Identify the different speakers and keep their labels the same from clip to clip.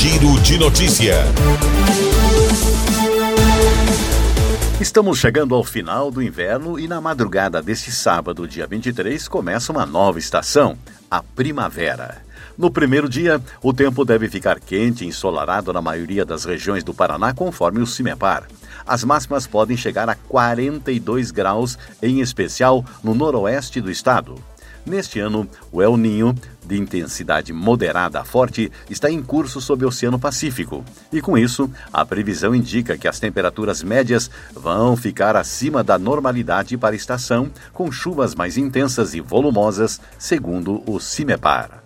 Speaker 1: Giro de Notícia.
Speaker 2: Estamos chegando ao final do inverno e na madrugada deste sábado, dia 23, começa uma nova estação, a primavera. No primeiro dia, o tempo deve ficar quente e ensolarado na maioria das regiões do Paraná, conforme o CIMEPAR. As máximas podem chegar a 42 graus, em especial no noroeste do estado. Neste ano, o El Niño, de intensidade moderada a forte, está em curso sobre o Oceano Pacífico. E com isso, a previsão indica que as temperaturas médias vão ficar acima da normalidade para a estação, com chuvas mais intensas e volumosas, segundo o CIMEPAR.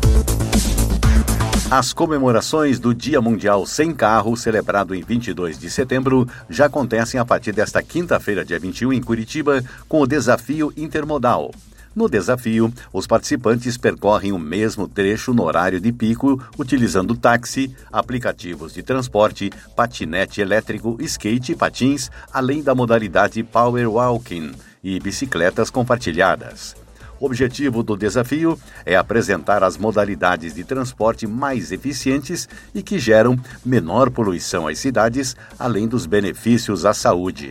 Speaker 2: As comemorações do Dia Mundial Sem Carro, celebrado em 22 de setembro, já acontecem a partir desta quinta-feira, dia 21, em Curitiba, com o Desafio Intermodal. No desafio, os participantes percorrem o mesmo trecho no horário de pico, utilizando táxi, aplicativos de transporte, patinete elétrico, skate e patins, além da modalidade Power Walking e bicicletas compartilhadas. O objetivo do desafio é apresentar as modalidades de transporte mais eficientes e que geram menor poluição às cidades, além dos benefícios à saúde.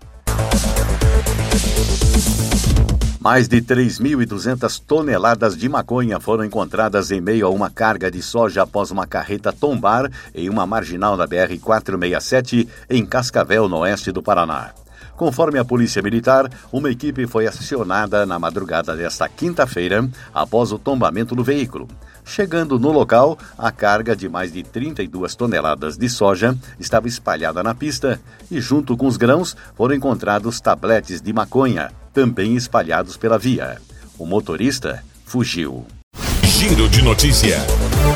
Speaker 2: Mais de 3.200 toneladas de maconha foram encontradas em meio a uma carga de soja após uma carreta tombar em uma marginal da BR-467 em Cascavel, no oeste do Paraná. Conforme a Polícia Militar, uma equipe foi acionada na madrugada desta quinta-feira após o tombamento do veículo. Chegando no local, a carga de mais de 32 toneladas de soja estava espalhada na pista e, junto com os grãos, foram encontrados tabletes de maconha, também espalhados pela via. O motorista fugiu.
Speaker 1: Giro de Notícia.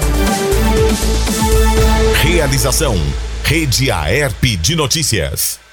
Speaker 1: Realização: Rede Aerp de Notícias.